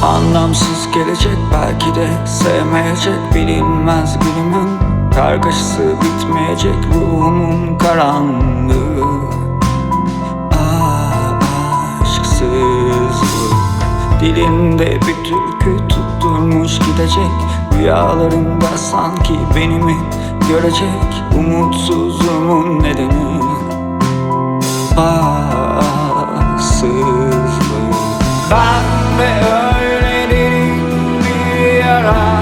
Anlamsız gelecek, belki de sevmeyecek. Bilinmez günümün kargaşası bitmeyecek. Ruhumun karanlığı, aşksızlık. Dilimde bir türkü tutturmuş gidecek. Rüyalarında sanki beni mi görecek? Umutsuzluğumun nedeni aşksızlık. Ben de öyle derin bir yara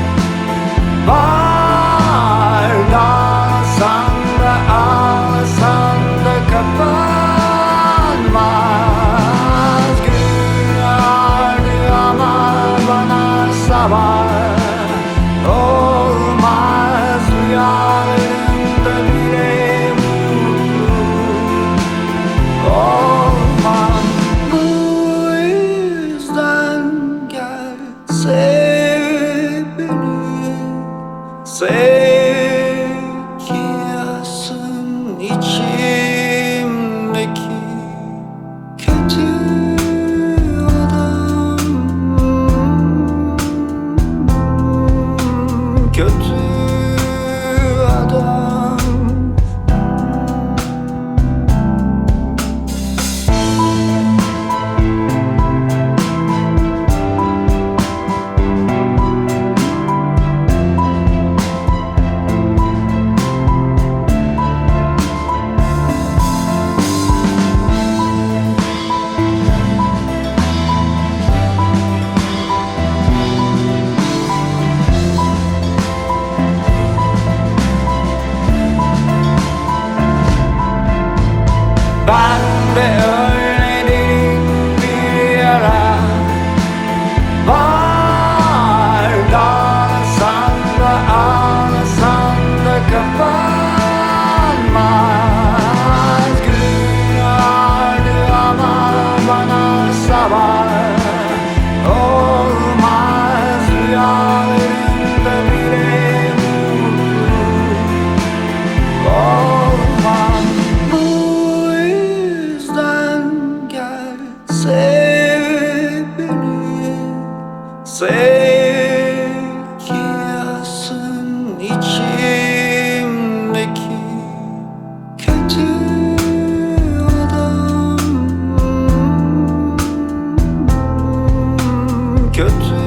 var. Dağılsan da ağlasan da kapanmaz. Gün ağardı ama bana sabah olmaz. Rüyalarımda bile mutlu olmam. Bu yüzden gel, sev beni, sev ki yaşasın içimdeki kötü adam, kötü adam. Ben de öyle derin bir yara var. Dağılsan da ağlasan da kapanmaz. Gün ağardı ama bana sabah olmaz. Rüyalarımda bile mutlu olmam. Sev beni, sev ki yaşasın içimdeki kötü adam, kötü